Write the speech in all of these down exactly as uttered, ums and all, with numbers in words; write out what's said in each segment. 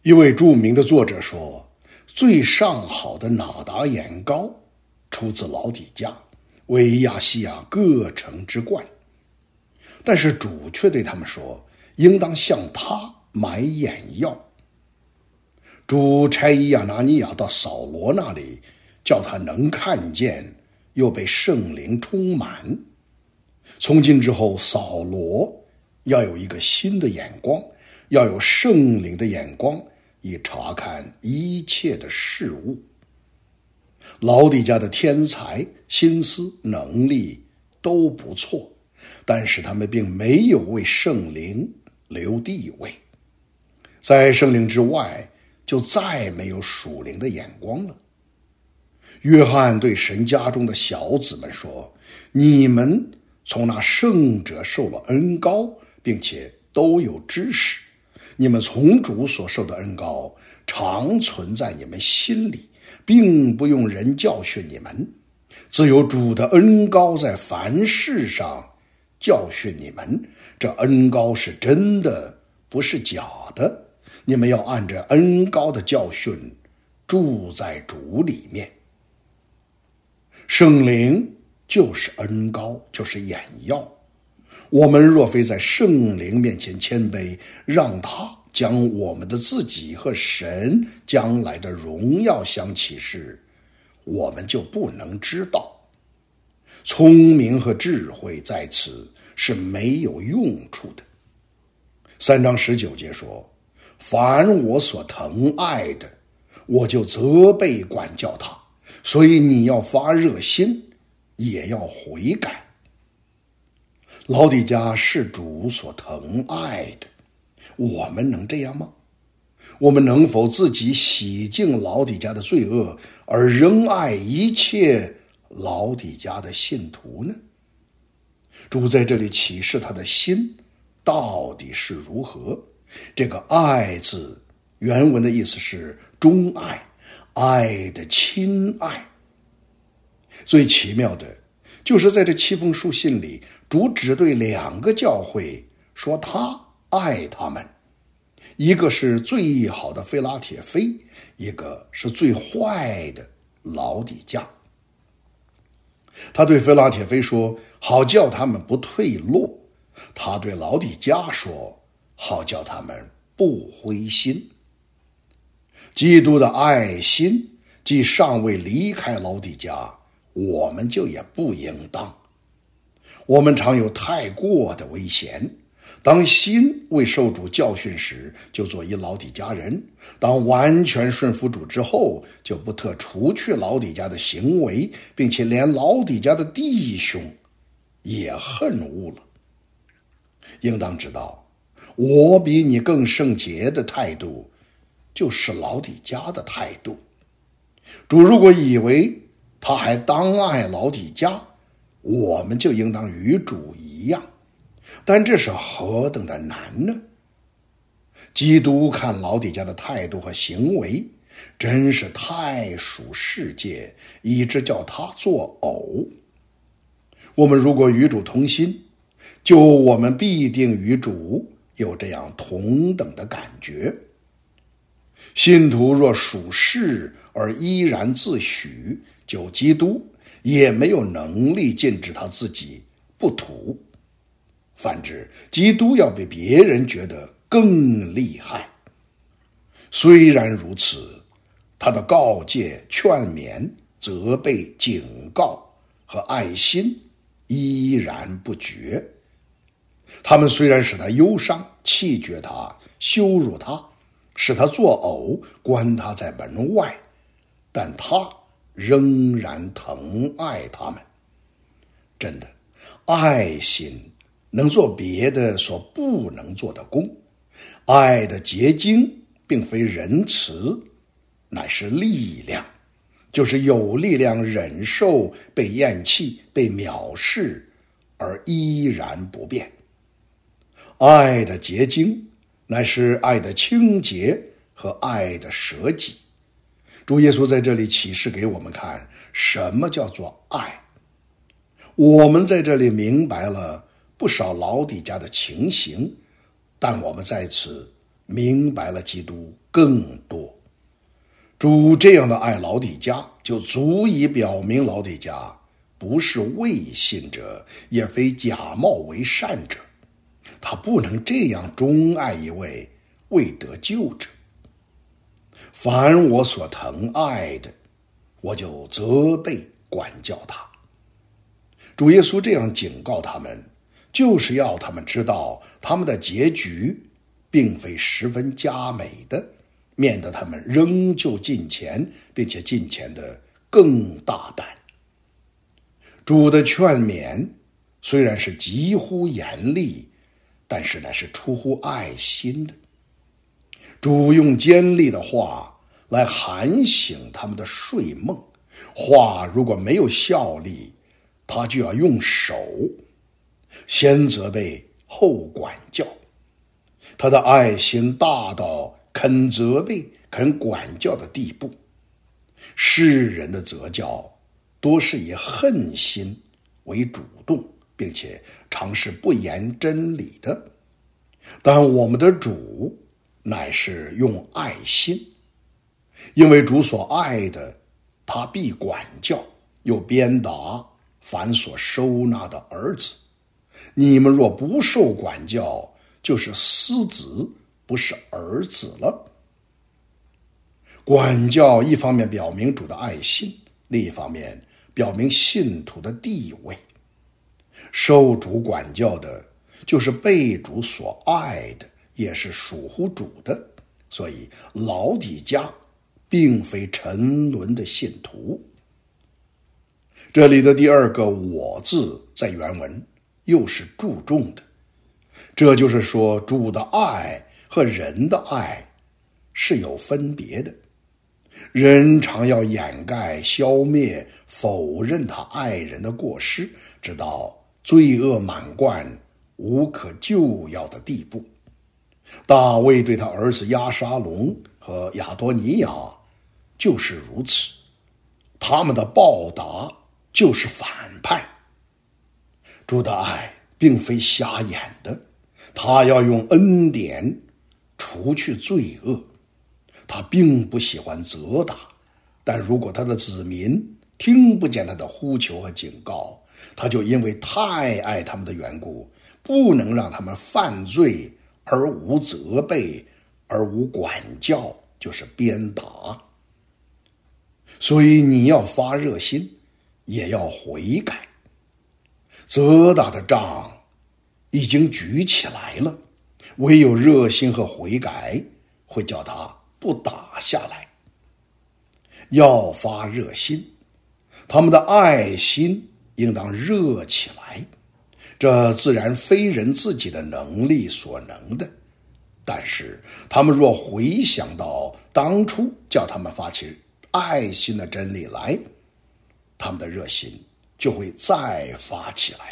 一位著名的作者说，最上好的哪达眼膏出自老底嘉，为亚细亚各城之冠。但是主却对他们说，应当向他买眼药。主差以亚拿尼亚到扫罗那里，叫他能看见，又被圣灵充满。从今之后，扫罗要有一个新的眼光，要有圣灵的眼光，以察看一切的事物。老底嘉的天才、心思、能力都不错，但是他们并没有为圣灵留地位。在圣灵之外，就再没有属灵的眼光了。约翰对神家中的小子们说，你们从那圣者受了恩膏，并且都有知识，你们从主所受的恩膏常存在你们心里，并不用人教训你们，只有主的恩膏在凡事上教训你们。这恩膏是真的，不是假的。你们要按着恩膏的教训住在主里面。圣灵就是恩膏，就是眼药。我们若非在圣灵面前谦卑，让他将我们的自己和神将来的荣耀相启示，我们就不能知道。聪明和智慧在此是没有用处的。三章十九节说，凡我所疼爱的，我就责备管教他，所以你要发热心，也要悔改。老底嘉是主所疼爱的，我们能这样吗？我们能否自己洗净老底嘉的罪恶，而仍爱一切老底嘉的信徒呢？主在这里启示他的心到底是如何。这个爱字原文的意思是钟爱，爱的亲爱。最奇妙的就是在这七封书信里，主只对两个教会说他爱他们，一个是最好的非拉铁非，一个是最坏的老底嘉。他对非拉铁非说，好叫他们不退落；他对老底嘉说，好叫他们不灰心。基督的爱心既尚未离开老底嘉，我们就也不应当。我们常有太过的危险，当心未受主教训时，就做一老底嘉人；当完全顺服主之后，就不特除去老底嘉的行为，并且连老底嘉的弟兄也恨恶了。应当知道，我比你更圣洁的态度，就是老底嘉的态度。主如果以为他还当爱老底嘉，我们就应当与主一样。但这是何等的难呢？基督看老底嘉的态度和行为，真是太属世界，以致叫他作呕。我们如果与主同心，就我们必定与主有这样同等的感觉。信徒若属世而依然自诩，就基督也没有能力禁止他自己不吐。反之，基督要比别人觉得更厉害。虽然如此，他的告诫、劝勉、责备、警告和爱心依然不绝。他们虽然使他忧伤、弃绝他、羞辱他，使他作呕，关他在门外，但他仍然疼爱他们。真的，爱心能做别的所不能做的功。爱的结晶并非仁慈，乃是力量，就是有力量忍受被厌弃、被藐视，而依然不变。爱的结晶乃是爱的清洁和爱的舍己。主耶稣在这里启示给我们看，什么叫做爱。我们在这里明白了不少老底嘉的情形，但我们在此明白了基督更多。主这样的爱老底嘉，就足以表明老底嘉不是伪信者，也非假冒为善者。他不能这样钟爱一位未得救者。凡我所疼爱的，我就责备管教他。主耶稣这样警告他们，就是要他们知道他们的结局并非十分佳美的，免得他们仍旧进前，并且进前的更大胆。主的劝勉虽然是极乎严厉，但是乃是出乎爱心的。主用尖利的话来喊醒他们的睡梦，话如果没有效力，他就要用手，先责备后管教。他的爱心大到肯责备肯管教的地步。世人的责教多是以恨心为主动，并且常是不言真理的，但我们的主乃是用爱心，因为主所爱的，他必管教，又鞭打凡所收纳的儿子。你们若不受管教，就是私子，不是儿子了。管教一方面表明主的爱心，另一方面表明信徒的地位。受主管教的，就是被主所爱的，也是属乎主的。所以老底嘉并非沉沦的信徒。这里的第二个我字在原文又是注重的，这就是说主的爱和人的爱是有分别的。人常要掩盖、消灭、否认他爱人的过失，直到罪恶满贯、无可救药的地步。大卫对他儿子押沙龙和亚多尼亚就是如此，他们的报答就是反叛。主的爱并非瞎眼的，他要用恩典除去罪恶。他并不喜欢责打，但如果他的子民听不见他的呼求和警告，他就因为太爱他们的缘故，不能让他们犯罪而无责备，而无管教，就是鞭打。所以你要发热心，也要悔改。责打的仗已经举起来了，唯有热心和悔改会叫他不打下来。要发热心，他们的爱心应当热起来，这自然非人自己的能力所能的。但是他们若回想到当初叫他们发起爱心的真理来，他们的热心就会再发起来。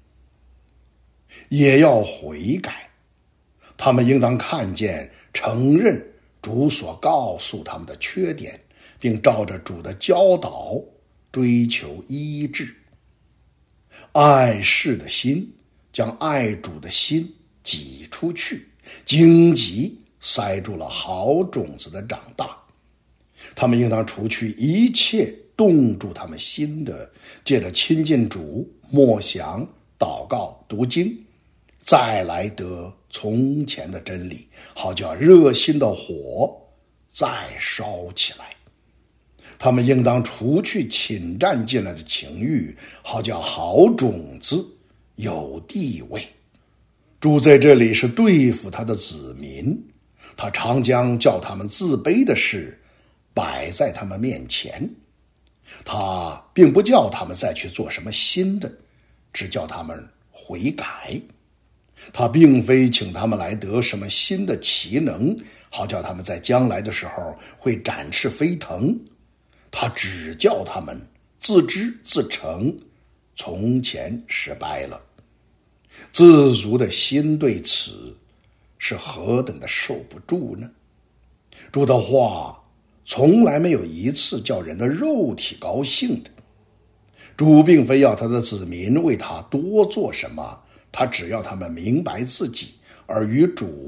也要悔改，他们应当看见、承认主所告诉他们的缺点，并照着主的教导追求医治。爱世的心将爱主的心挤出去，荆棘塞住了好种子的长大。他们应当除去一切冻住他们心的，借着亲近主、默想、祷告、读经，再来得从前的真理，好叫热心的火再烧起来。他们应当除去侵占进来的情欲，好叫好种子有地位。主在这里是对付他的子民，他常将叫他们自卑的事摆在他们面前。他并不叫他们再去做什么新的，只叫他们悔改。他并非请他们来得什么新的奇能，好叫他们在将来的时候会展翅飞腾。他只叫他们自知自成，从前失败了。自足的心对此是何等的受不住呢？主的话从来没有一次叫人的肉体高兴的。主并非要他的子民为他多做什么，他只要他们明白自己，而与主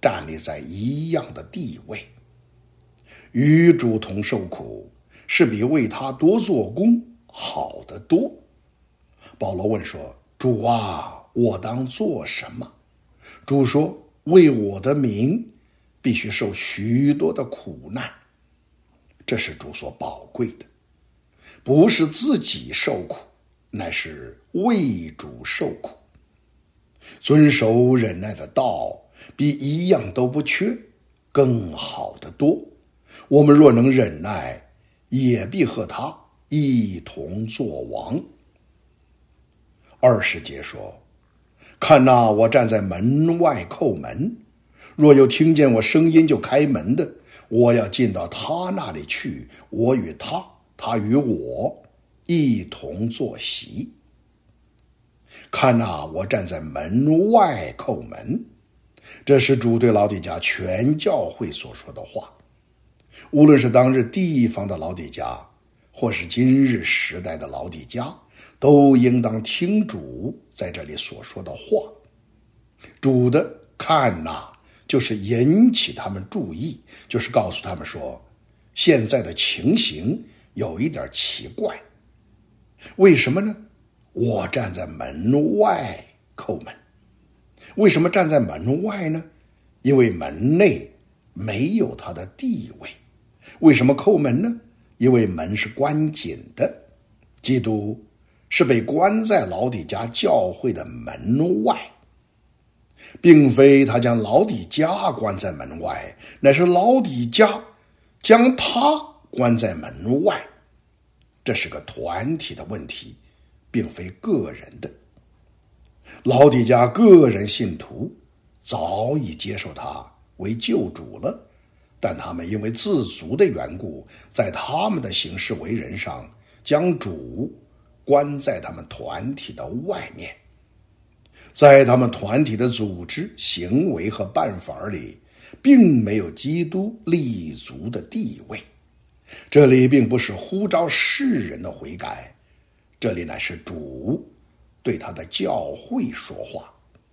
站立在一样的地位。与主同受苦，是比为他多做工好得多。保罗问说：主啊，我当做什么？主说：为我的名必须受许多的苦难。这是主所宝贵的，不是自己受苦，乃是为主受苦。遵守忍耐的道，比一样都不缺更好得多。我们若能忍耐，也必和他一同作王。二十节说：看哪，我站在门外叩门，若有听见我声音就开门的，我要进到他那里去，我与他，他与我一同坐席。看哪，我站在门外叩门，这是主对老底嘉全教会所说的话。无论是当日地方的老底嘉，或是今日时代的老底嘉，都应当听主在这里所说的话。主的看哪，就是引起他们注意，就是告诉他们说，现在的情形有一点奇怪。为什么呢？我站在门外叩门。为什么站在门外呢？因为门内没有他的地位。为什么叩门呢？因为门是关紧的。基督是被关在老底嘉教会的门外，并非他将老底嘉关在门外，乃是老底嘉将他关在门外。这是个团体的问题，并非个人的。老底嘉个人信徒早已接受他为救主了，但他们因为自足的缘故，在他们的行事为人上将主关在他们团体的外面。在他们团体的组织、行为和办法里，并没有基督立足的地位。这里并不是呼召世人的悔改，这里乃是主对他的教会说话。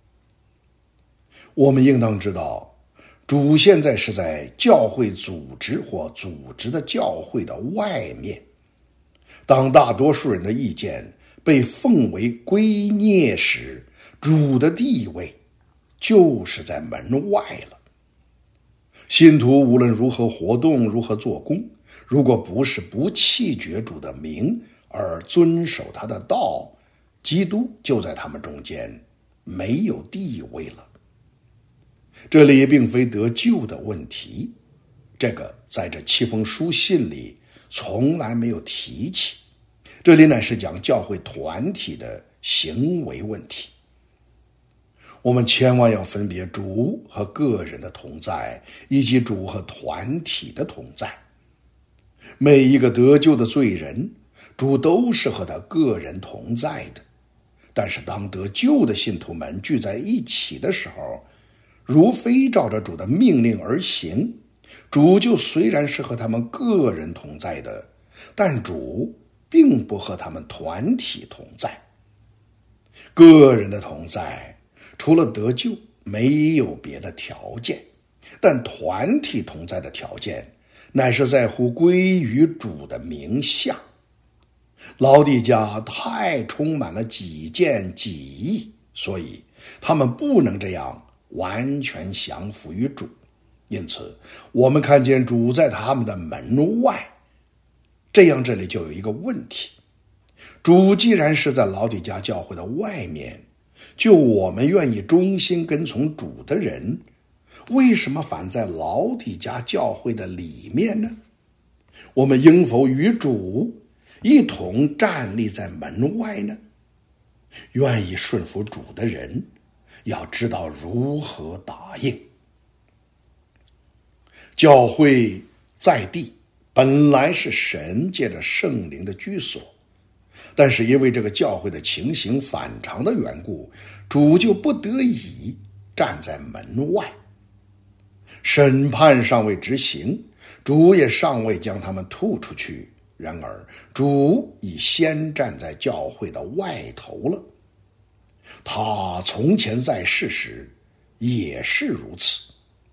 我们应当知道，主现在是在教会组织或组织的教会的外面。当大多数人的意见被奉为圭臬时，主的地位就是在门外了。信徒无论如何活动，如何做工，如果不是不弃绝主的名而遵守他的道，基督就在他们中间没有地位了。这里并非得救的问题，这个在这七封书信里从来没有提起，这里乃是讲教会团体的行为问题。我们千万要分别主和个人的同在，以及主和团体的同在。每一个得救的罪人，主都是和他个人同在的。但是当得救的信徒们聚在一起的时候，如非照着主的命令而行，主就虽然是和他们个人同在的，但主并不和他们团体同在。个人的同在除了得救没有别的条件，但团体同在的条件乃是在乎归于主的名下。老底嘉太充满了己见己意，所以他们不能这样完全降服于主。因此我们看见主在他们的门外，这样这里就有一个问题，主既然是在老底嘉教会的外面，就我们愿意忠心跟从主的人，为什么反在老底嘉教会的里面呢？我们应否与主一同站立在门外呢？愿意顺服主的人要知道如何答应。教会在地本来是神借着圣灵的居所，但是因为这个教会的情形反常的缘故，主就不得已站在门外。审判尚未执行，主也尚未将他们吐出去，然而主已先站在教会的外头了。他从前在世时也是如此，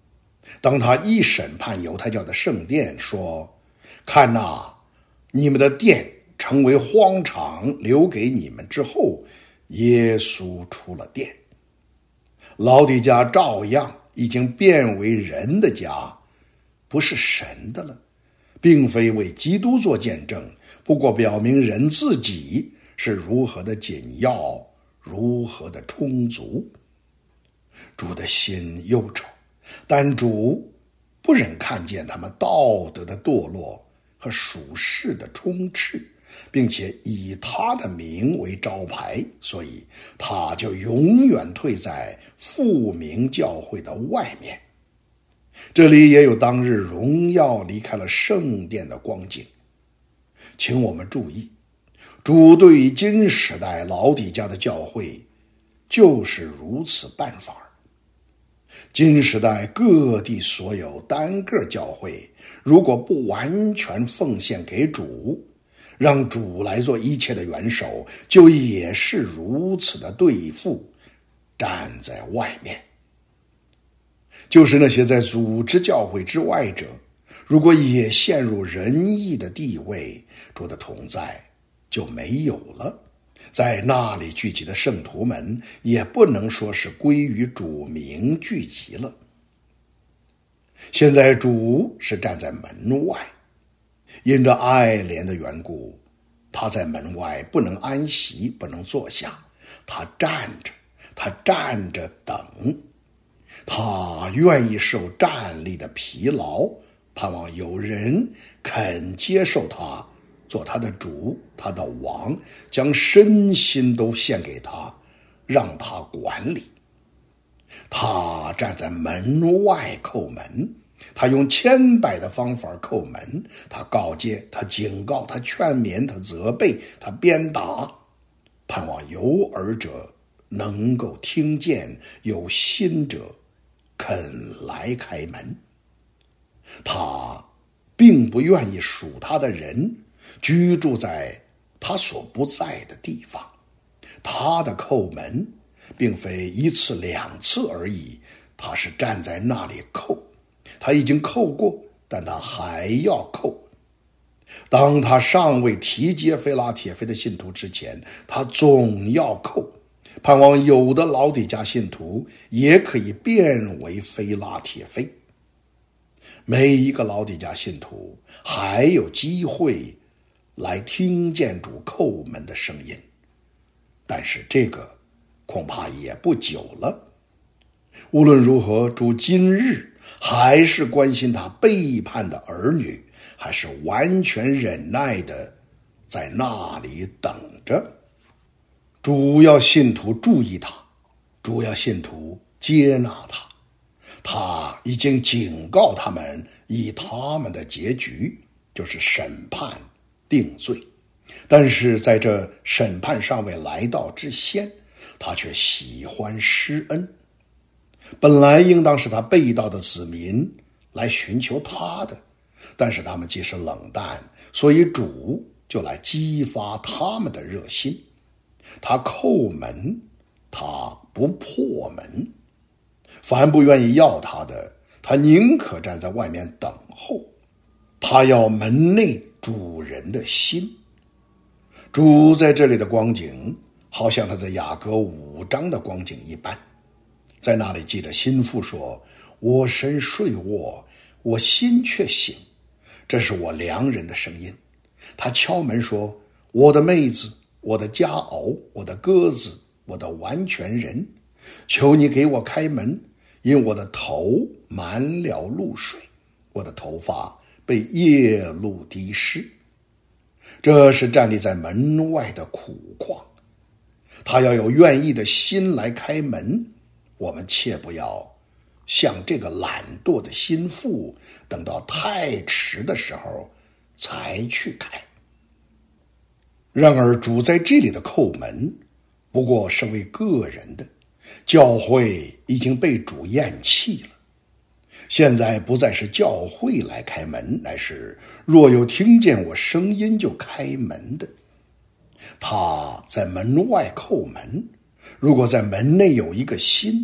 当他一审判犹太教的圣殿，说：看哪，你们的殿成为荒场，留给你们之后，耶稣出了殿。老底嘉照样已经变为人的家，不是神的了，并非为基督做见证，不过表明人自己是如何的紧要，如何的充足。主的心忧愁，但主不忍看见他们道德的堕落和属世的充斥，并且以他的名为招牌，所以他就永远退在复明教会的外面。这里也有当日荣耀离开了圣殿的光景。请我们注意，主对于今时代老底嘉的教会就是如此办法。今时代各地所有单个教会，如果不完全奉献给主，让主来做一切的元首，就也是如此的对付，站在外面。就是那些在组织教会之外者，如果也陷入仁义的地位，主的同在就没有了。在那里聚集的圣徒们，也不能说是归于主名聚集了。现在主是站在门外，因着爱怜的缘故，他在门外不能安息，不能坐下，他站着，他站着等，他愿意受站立的疲劳，盼望有人肯接受他做他的主，他的王，将身心都献给他，让他管理。他站在门外叩门，他用千百的方法叩门，他告诫，他警告，他劝勉，他责备，他鞭打，盼望有耳者能够听见，有心者肯来开门。他并不愿意属他的人居住在他所不在的地方。他的叩门并非一次两次而已，他是站在那里叩。他已经叩过，但他还要叩。当他尚未提接非拉铁非的信徒之前，他总要叩，盼望有的老底嘉信徒也可以变为非拉铁非。每一个老底嘉信徒还有机会来听见主叩门的声音，但是这个恐怕也不久了。无论如何，主今日还是关心他背叛的儿女，还是完全忍耐的在那里等着。主要信徒注意他，主要信徒接纳他，他已经警告他们，以他们的结局就是审判定罪。但是在这审判尚未来到之先，他却喜欢施恩。本来应当是他被盗的子民来寻求他的，但是他们既是冷淡，所以主就来激发他们的热心。他叩门，他不破门。凡不愿意要他的，他宁可站在外面等候。他要门内主人的心。主在这里的光景，好像他在雅歌五章的光景一般。在那里记着心腹说：我身睡卧，我心却醒，这是我良人的声音。他敲门说：我的妹子，我的佳偶，我的鸽子，我的完全人，求你给我开门，因我的头满了露水，我的头发被夜露滴湿。这是站立在门外的苦况。他要有愿意的心来开门，我们切不要像这个懒惰的心腹，等到太迟的时候才去开。然而主在这里的叩门不过是为个人的，教会已经被主厌弃了。现在不再是教会来开门，乃是若有听见我声音就开门的。他在门外叩门，如果在门内有一个心，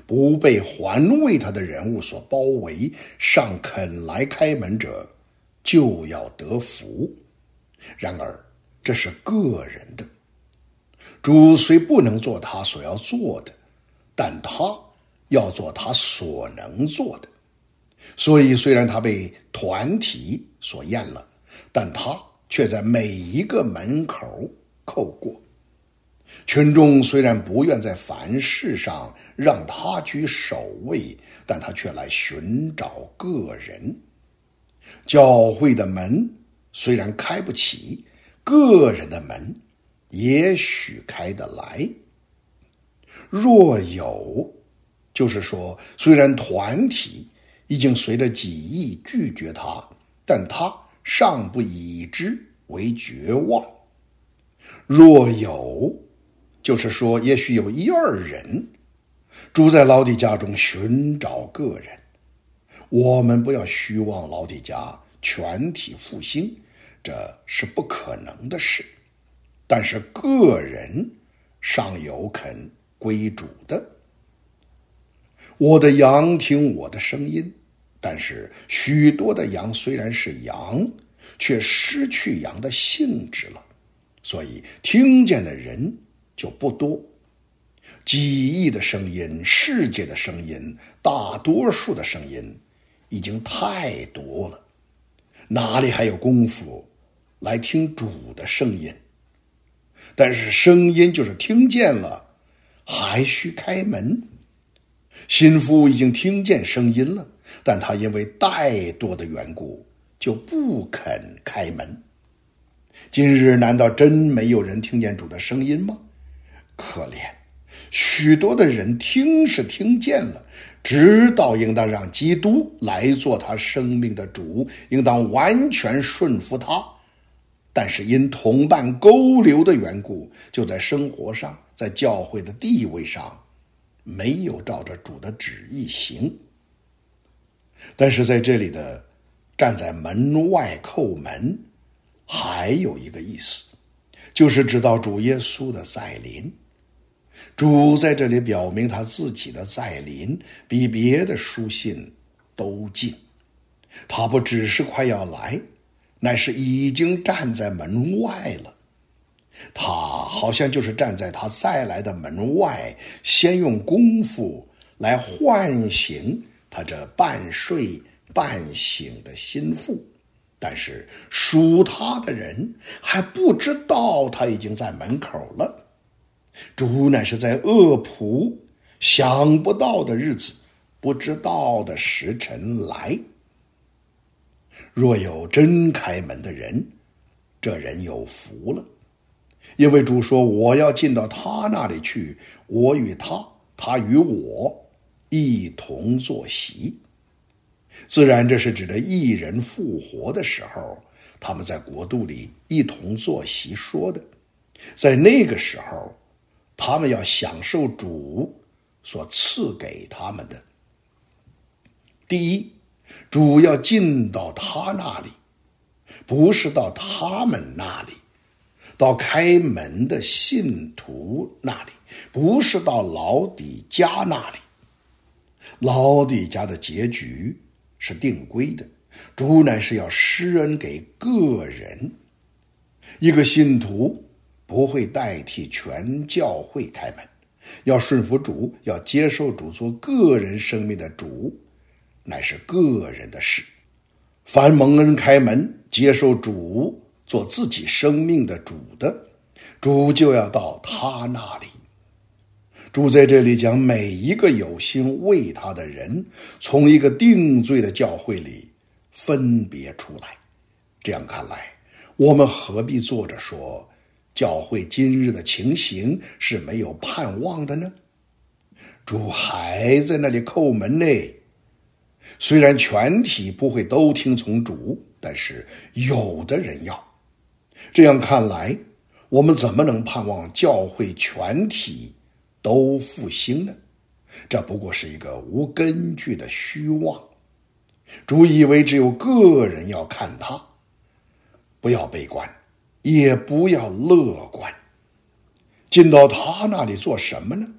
不被环卫他的人物所包围，尚肯来开门者，就要得福。然而这是个人的，主虽不能做他所要做的，但他要做他所能做的。所以虽然他被团体所验了，但他却在每一个门口叩过。群众虽然不愿在凡事上让他居首位，但他却来寻找个人。教会的门虽然开不起，个人的门也许开得来。若有，就是说，虽然团体已经随着己意拒绝他，但他尚不以之为绝望。若有，就是说，也许有一二人住在老底家中寻找个人。我们不要虚妄老底家全体复兴，这是不可能的事。但是个人尚有肯归主的。我的羊听我的声音，但是许多的羊虽然是羊，却失去羊的性质了，所以听见的人就不多。几亿的声音，世界的声音，大多数的声音已经太多了，哪里还有功夫来听主的声音？但是声音就是听见了，还需开门。心腹已经听见声音了，但他因为怠惰的缘故，就不肯开门。今日难道真没有人听见主的声音吗？可怜，许多的人听是听见了，知道应当让基督来做他生命的主，应当完全顺服他，但是因同伴勾留的缘故，就在生活上，在教会的地位上，没有照着主的旨意行。但是在这里的站在门外叩门，还有一个意思，就是知道主耶稣的再临。主在这里表明他自己的再临比别的书信都近，他不只是快要来，乃是已经站在门外了。他好像就是站在他再来的门外，先用功夫来唤醒他这半睡半醒的心腹，但是属他的人还不知道他已经在门口了。主乃是在恶仆想不到的日子，不知道的时辰来。若有真开门的人，这人有福了。因为主说，我要进到他那里去，我与他，他与我一同坐席。自然这是指着义人复活的时候，他们在国度里一同坐席说的。在那个时候，他们要享受主所赐给他们的。第一，主要进到他那里，不是到他们那里，到开门的信徒那里，不是到老底家那里。老底家的结局是定规的，主乃是要施恩给个人。一个信徒不会代替全教会开门，要顺服主，要接受主做个人生命的主，乃是个人的事。凡蒙恩开门，接受主做自己生命的主的，主就要到他那里。主在这里将每一个有心为他的人，从一个定罪的教会里分别出来。这样看来，我们何必坐着说教会今日的情形是没有盼望的呢？主还在那里叩门呢。虽然全体不会都听从主，但是有的人要。这样看来，我们怎么能盼望教会全体都复兴呢？这不过是一个无根据的虚妄。主以为只有个人要看他，不要悲观，也不要乐观。进到他那里做什么呢？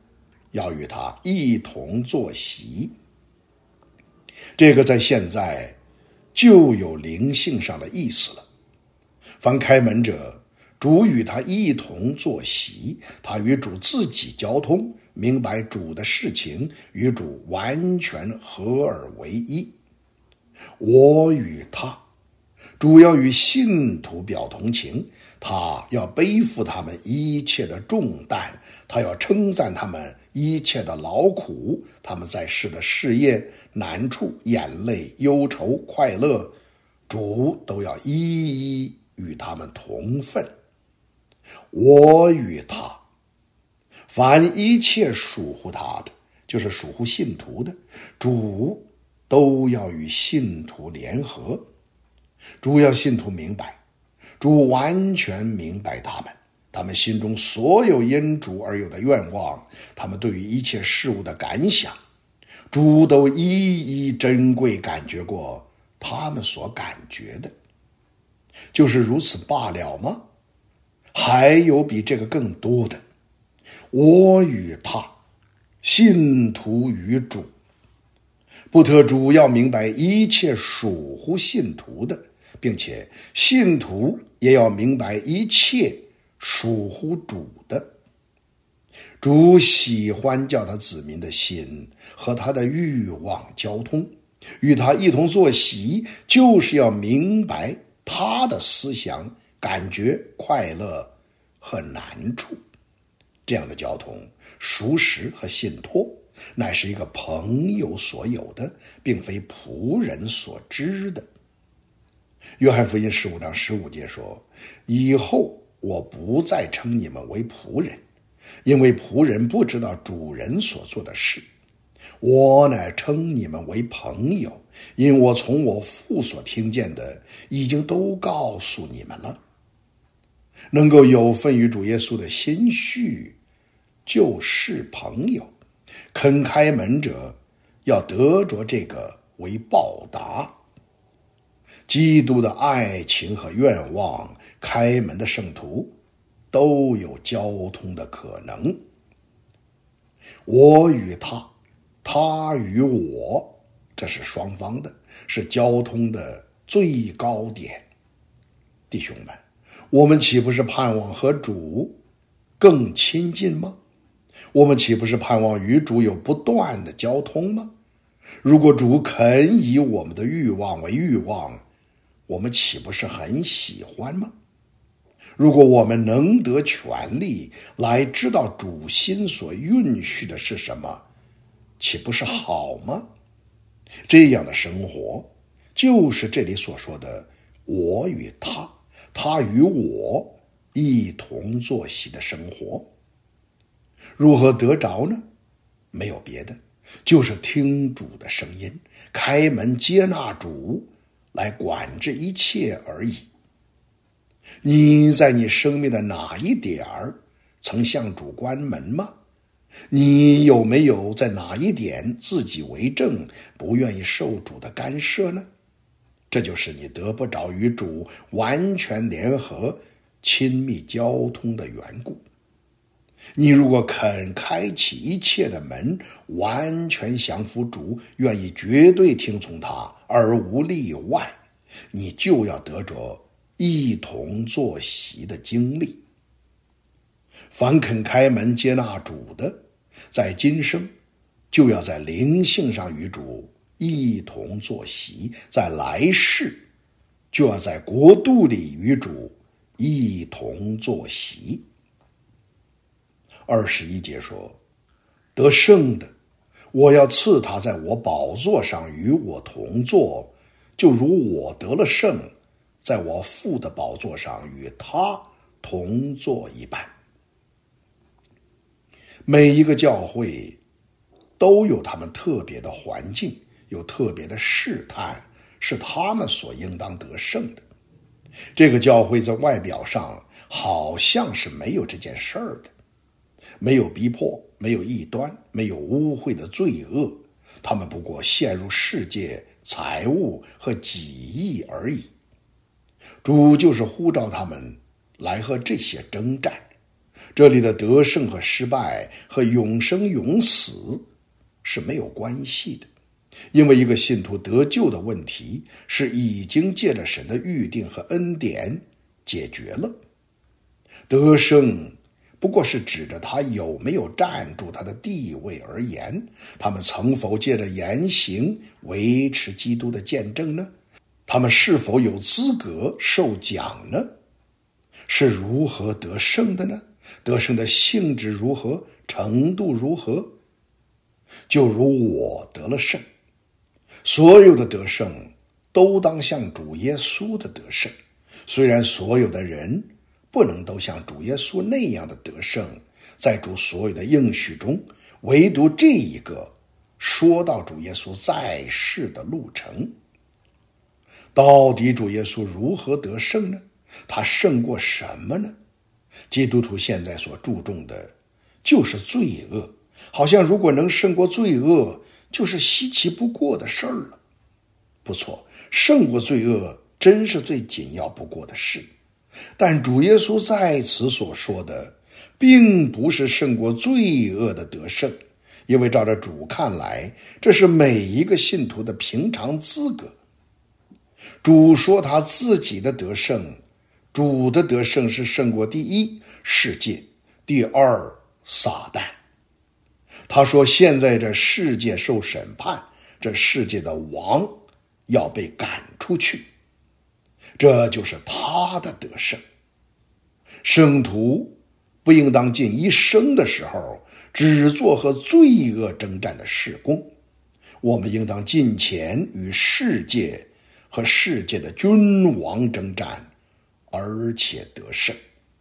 要与他一同坐席。这个在现在就有灵性上的意思了。凡开门者，主与他一同坐席，他与主自己交通，明白主的事情，与主完全合而为一。我与他，主要与信徒表同情，他要背负他们一切的重担，他要称赞他们一切的劳苦，他们在世的事业、难处、眼泪、忧愁、快乐，主都要一一与他们同分。我与他，凡一切属乎他的，就是属乎信徒的，主都要与信徒联合。主要信徒明白，主完全明白他们，他们心中所有因主而有的愿望，他们对于一切事物的感想，主都一一珍贵感觉过他们所感觉的。就是如此罢了吗？还有比这个更多的。我与他，信徒与主，不特主要明白一切属乎信徒的，并且信徒也要明白一切属乎主的。主喜欢叫他子民的心和他的欲望交通，与他一同坐席，就是要明白他的思想、感觉、快乐和难处。这样的交通，熟识和信托，乃是一个朋友所有的，并非仆人所知的。约翰福音十五章十五节说：以后我不再称你们为仆人，因为仆人不知道主人所做的事。我乃称你们为朋友，因我从我父所听见的，已经都告诉你们了。能够有份于主耶稣的心绪，就是朋友。肯开门者，要得着这个为报答。基督的爱情和愿望，开门的圣徒都有交通的可能。我与他，他与我，这是双方的，是交通的最高点。弟兄们，我们岂不是盼望和主更亲近吗？我们岂不是盼望与主有不断的交通吗？如果主肯以我们的欲望为欲望，我们岂不是很喜欢吗？如果我们能得权力来知道主心所允许的是什么，岂不是好吗？这样的生活，就是这里所说的我与他，他与我一同作息的生活。如何得着呢？没有别的，就是听主的声音，开门接纳主，来管制一切而已。你在你生命的哪一点儿曾向主关门吗？你有没有在哪一点自己为正，不愿意受主的干涉呢？这就是你得不着与主完全联合、亲密交通的缘故。你如果肯开启一切的门，完全降服主，愿意绝对听从他，而无例外，你就要得着一同坐席的经历。凡肯开门接纳主的，在今生就要在灵性上与主一同坐席，在来世就要在国度里与主一同坐席。二十一节说：得胜的，我要赐他在我宝座上与我同坐，就如我得了胜，在我父的宝座上与他同坐一般。每一个教会都有他们特别的环境，有特别的试探，是他们所应当得胜的。这个教会在外表上好像是没有这件事儿的，没有逼迫，没有异端，没有污秽的罪恶，他们不过陷入世界、财物和己意而已。主就是呼召他们来和这些征战。 这里的得胜和失败和永生永死是没有关系的，因为一个信徒得救的问题是已经借着神的预定和恩典解决了。得胜不过是指着他有没有站住他的地位而言，他们曾否借着言行维持基督的见证呢？他们是否有资格受奖呢？是如何得胜的呢？得胜的性质如何？程度如何？就如我得了胜，所有的得胜都当像主耶稣的得胜。虽然所有的人不能都像主耶稣那样的得胜，在主所有的应许中，唯独这一个说到主耶稣在世的路程。到底主耶稣如何得胜呢？他胜过什么呢？基督徒现在所注重的就是罪恶，好像如果能胜过罪恶，就是稀奇不过的事儿了。不错，胜过罪恶真是最紧要不过的事。但主耶稣在此所说的，并不是胜过罪恶的得胜，因为照着主看来，这是每一个信徒的平常资格。主说他自己的得胜，主的得胜是胜过第一世界，第二撒旦。他说现在这世界受审判，这世界的王要被赶出去，这就是他的得胜。圣徒不应当尽一生的时候只做和罪恶征战的事工，我们应当尽前与世界和世界的君王征战，而且得胜。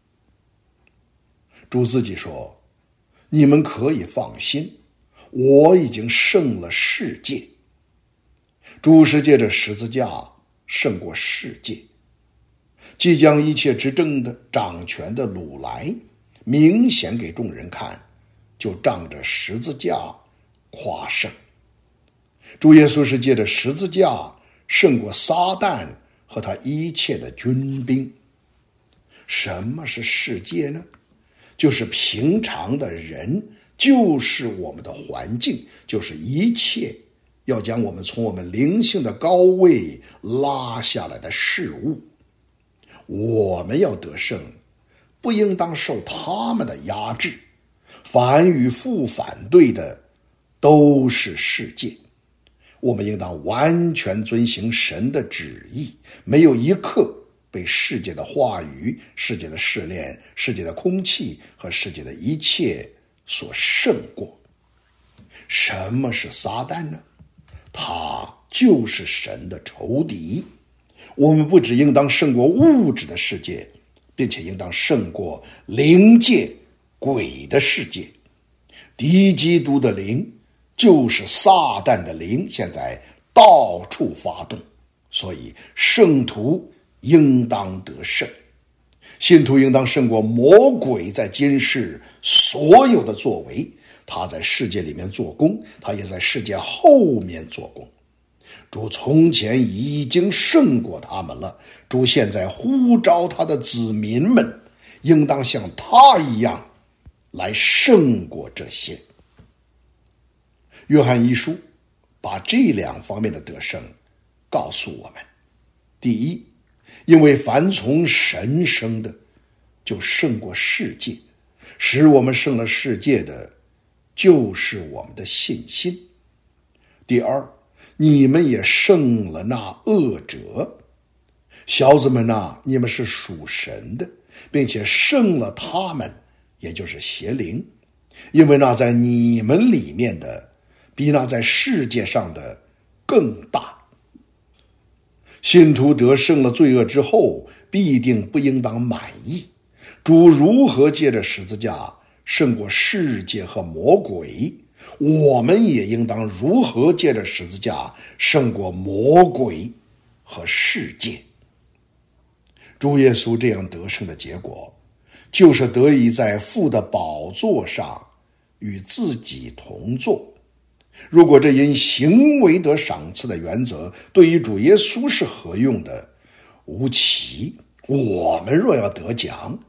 主自己说，你们可以放心，我已经胜了世界。主是借着十字架胜过世界，即将一切执政的掌权的掳来，明显给众人看，就仗着十字架夸胜。主耶稣是借着十字架胜过撒旦和他一切的军兵。什么是世界呢？就是平常的人，就是我们的环境，就是一切要将我们从我们灵性的高位拉下来的事物。我们要得胜，不应当受他们的压制，凡与父反对的都是世界。我们应当完全遵行神的旨意，没有一刻被世界的话语、世界的试炼、世界的空气和世界的一切所胜过。什么是撒旦呢？他就是神的仇敌。我们不只应当胜过物质的世界，并且应当胜过灵界、鬼的世界。敌基督的灵就是撒旦的灵，现在到处发动，所以圣徒应当得胜。信徒应当胜过魔鬼在今世所有的作为，他在世界里面做工，他也在世界后面做工。主从前已经胜过他们了，主现在呼召他的子民们应当像他一样来胜过这些。约翰一书把这两方面的得胜告诉我们。第一，因为凡从神生的就胜过世界，使我们胜了世界的就是我们的信心。第二，你们也胜了那恶者。小子们哪，你们是属神的，并且胜了他们，也就是邪灵，因为那在你们里面的比那在世界上的更大。信徒得胜了罪恶之后，必定不应当满意。主如何借着十字架胜过世界和魔鬼，我们也应当如何借着十字架胜过魔鬼和世界。主耶稣这样得胜的结果，就是得以在父的宝座上与自己同坐。如果这因行为得赏赐的原则对于主耶稣是合用的，无奇，我们若要得奖，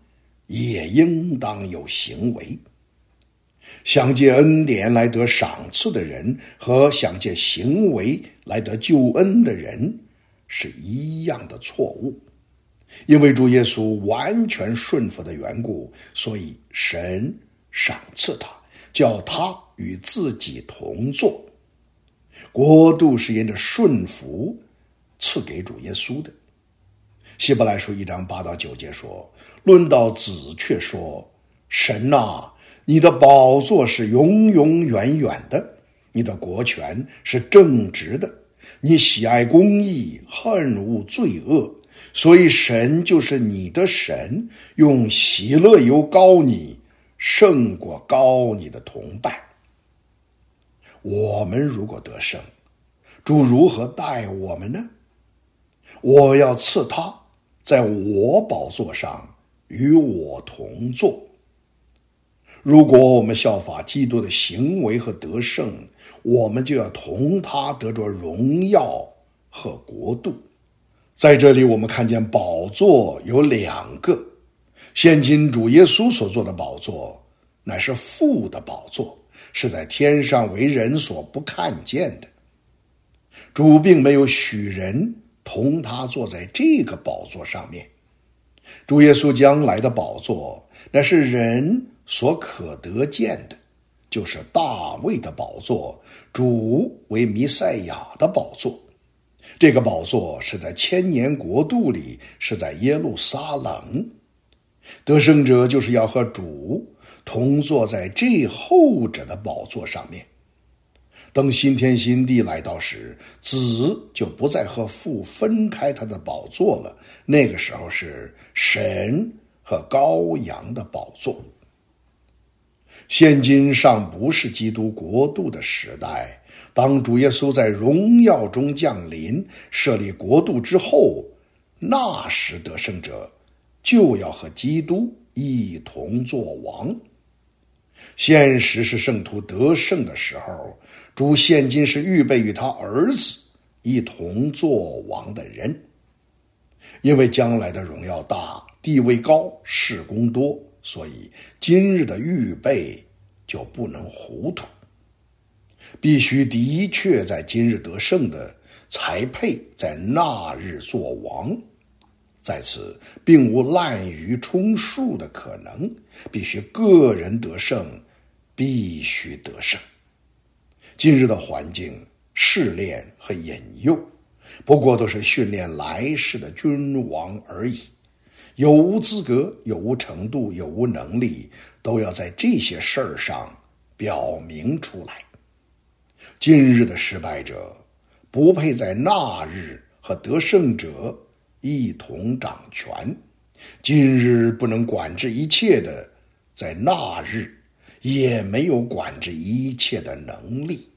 也应当有行为。想借恩典来得赏赐的人和想借行为来得救恩的人是一样的错误。因为主耶稣完全顺服的缘故，所以神赏赐他，叫他与自己同坐。国度是因着顺服赐给主耶稣的。希伯来书一章八到九节说，论到子却说，神啊，你的宝座是永永远远的，你的国权是正直的，你喜爱公义，恨恶罪恶，所以神就是你的神，用喜乐油膏你，胜过膏你的同伴。我们如果得胜，主如何待我们呢？我要赐他在我宝座上与我同坐。如果我们效法基督的行为和得胜，我们就要同他得着荣耀和国度。在这里我们看见宝座有两个，现今主耶稣所做的宝座乃是父的宝座，是在天上为人所不看见的。主并没有许人同他坐在这个宝座上面。主耶稣将来的宝座那是人所可得见的，就是大卫的宝座，主为弥赛亚的宝座。这个宝座是在千年国度里，是在耶路撒冷。得胜者就是要和主同坐在这后者的宝座上面。等新天新地来到时，子就不再和父分开他的宝座了，那个时候是神和羔羊的宝座。现今尚不是基督国度的时代，当主耶稣在荣耀中降临，设立国度之后，那时得胜者就要和基督一同作王。现实是圣徒得胜的时候，主现今是预备与他儿子一同作王的人。因为将来的荣耀大，地位高，事工多，所以今日的预备就不能糊涂，必须的确在今日得胜的，才配在那日作王。在此并无滥竽充数的可能，必须个人得胜，必须得胜。今日的环境、试炼和引诱，不过都是训练来世的君王而已。有无资格、有无程度、有无能力，都要在这些事儿上表明出来。今日的失败者，不配在那日和得胜者一同掌权。今日不能管制一切的，在那日也没有管制一切的能力。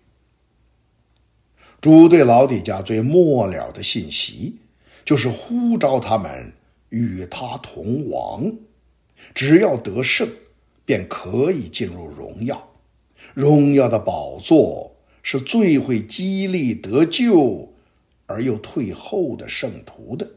主对老底嘉最末了的信息，就是呼召他们与他同王，只要得胜，便可以进入荣耀。荣耀的宝座是最会激励得救而又退后的圣徒的。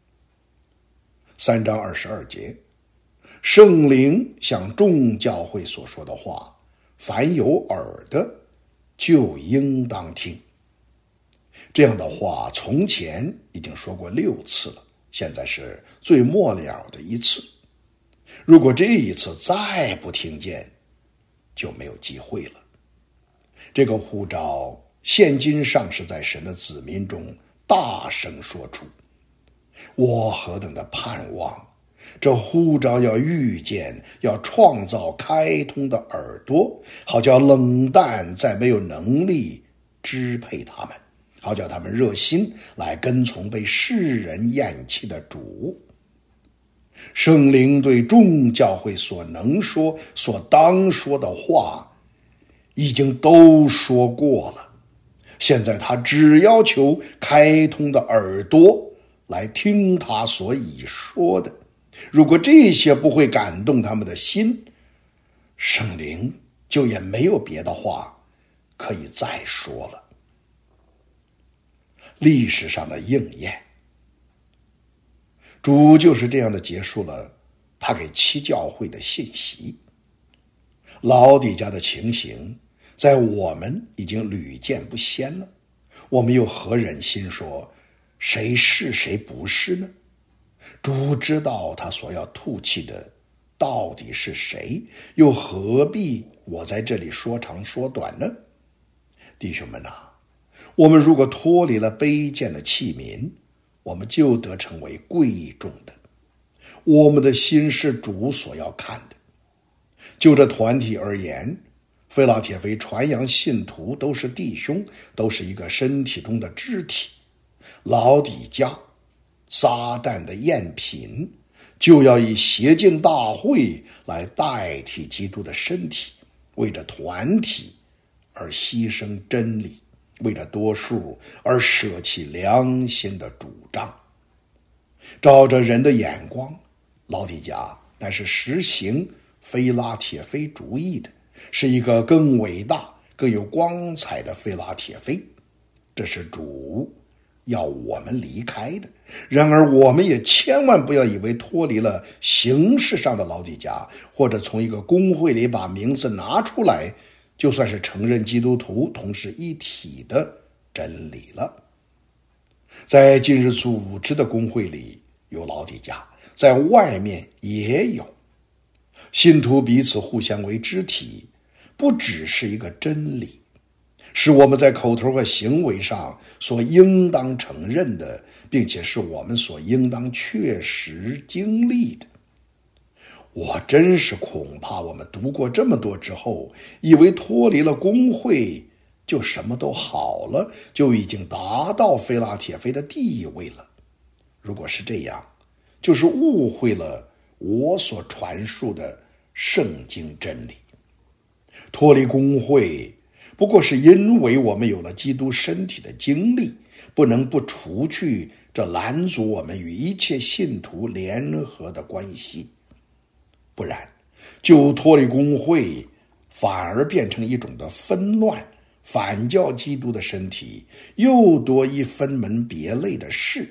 三章二十二节，圣灵向众教会所说的话，凡有耳的就应当听。这样的话从前已经说过六次了，现在是最末了的一次。如果这一次再不听见，就没有机会了。这个呼召现今尚是在神的子民中大声说出。我何等的盼望，这呼召要遇见，要创造开通的耳朵，好叫冷淡再没有能力支配他们，好叫他们热心来跟从被世人厌弃的主。圣灵对众教会所能说、所当说的话，已经都说过了。现在他只要求开通的耳朵来听他所已说的。如果这些不会感动他们的心，圣灵就也没有别的话可以再说了。历史上的应验，主就是这样的结束了他他给七教会的信息。老底嘉的情形在我们已经屡见不鲜了，我们又何忍心说谁是谁不是呢？主知道他所要吐气的到底是谁，又何必我在这里说长说短呢？弟兄们啊，我们如果脱离了卑贱的器皿，我们就得成为贵重的。我们的心是主所要看的。就这团体而言，腓拉铁非传扬信徒都是弟兄，都是一个身体中的肢体。老底嘉撒旦的赝品就要以邪进大会来代替基督的身体，为着团体而牺牲真理，为了多数而舍弃良心的主张。照着人的眼光，老底嘉乃是实行腓拉铁非主义的，是一个更伟大更有光彩的腓拉铁非。这是主要我们离开的。然而我们也千万不要以为脱离了形式上的老底嘉，或者从一个公会里把名字拿出来，就算是承认基督徒同是一体的真理了。在今日组织的公会里有老底嘉，在外面也有。信徒彼此互相为肢体，不只是一个真理，是我们在口头和行为上所应当承认的，并且是我们所应当确实经历的。我真是恐怕我们读过这么多之后，以为脱离了公会就什么都好了，就已经达到腓拉铁非的地位了。如果是这样，就是误会了我所传述的圣经真理。脱离公会不过是因为我们有了基督身体的经历，不能不除去这拦阻我们与一切信徒联合的关系。不然就脱离公会反而变成一种的纷乱，反教基督的身体，又多一分门别类的事。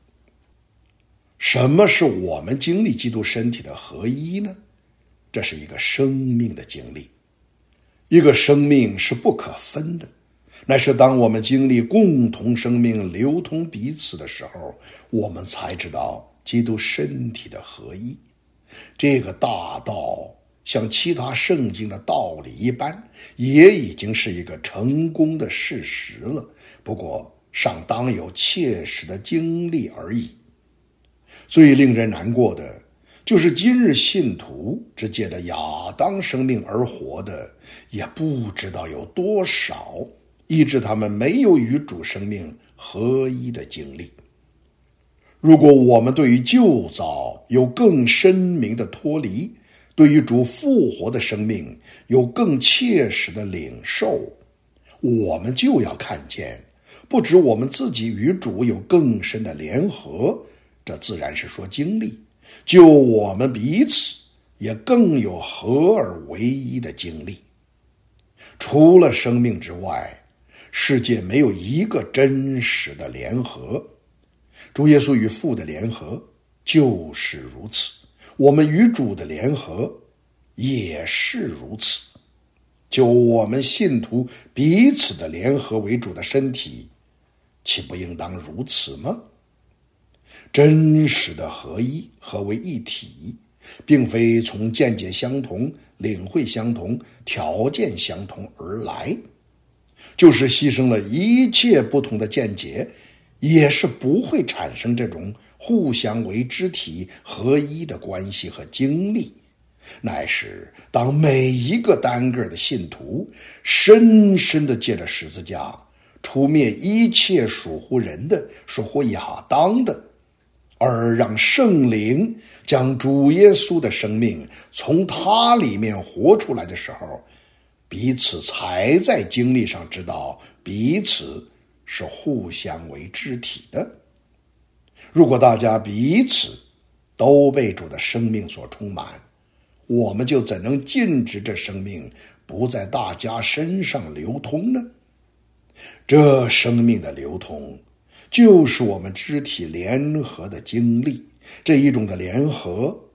什么是我们经历基督身体的合一呢？这是一个生命的经历。一个生命是不可分的，乃是当我们经历共同生命流通彼此的时候，我们才知道基督身体的合一。这个大道像其他圣经的道理一般，也已经是一个成功的事实了，不过尚当有切实的经历而已。最令人难过的就是今日信徒只借着亚当生命而活的，也不知道有多少，以致他们没有与主生命合一的经历。如果我们对于旧造有更深明的脱离，对于主复活的生命有更切实的领受，我们就要看见，不止我们自己与主有更深的联合，这自然是说经历，就我们彼此也更有合而为一的经历。除了生命之外，世界没有一个真实的联合。主耶稣与父的联合就是如此，我们与主的联合也是如此。就我们信徒彼此的联合为主的身体，岂不应当如此吗？真实的合一，合为一体，并非从见解相同、领会相同、条件相同而来，就是牺牲了一切不同的见解，也是不会产生这种互相为肢体合一的关系和经历。乃是当每一个单个的信徒深深地借着十字架除灭一切属乎人的、属乎亚当的，而让圣灵将主耶稣的生命从他里面活出来的时候，彼此才在经历上知道彼此是互相为肢体的。如果大家彼此都被主的生命所充满，我们就怎能禁止这生命不在大家身上流通呢？这生命的流通就是我们肢体联合的经历，这一种的联合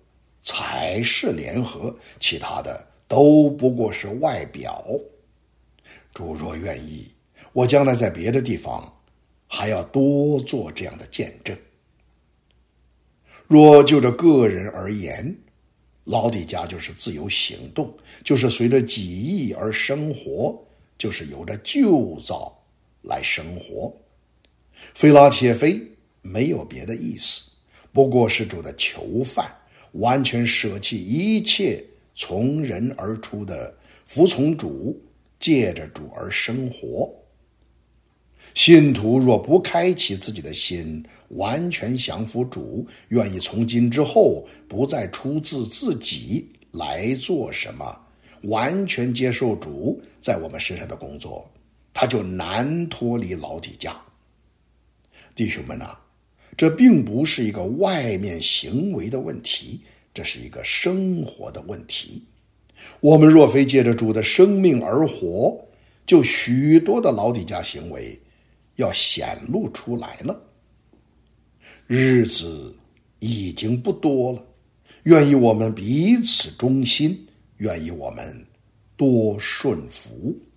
才是联合，其他的都不过是外表。主若愿意，我将来在别的地方还要多做这样的见证。若就着个人而言，老底嘉就是自由行动，就是随着己意而生活，就是由着旧造来生活。非拉铁非没有别的意思，不过是主的囚犯，完全舍弃一切从人而出的服从主，借着主而生活。信徒若不开启自己的心，完全降服主，愿意从今之后不再出自自己来做什么，完全接受主在我们身上的工作，他就难脱离老底嘉。弟兄们啊，这并不是一个外面行为的问题，这是一个生活的问题。我们若非借着主的生命而活，就许多的老底嘉行为要显露出来了。日子已经不多了，愿意我们彼此忠心，愿意我们多顺服。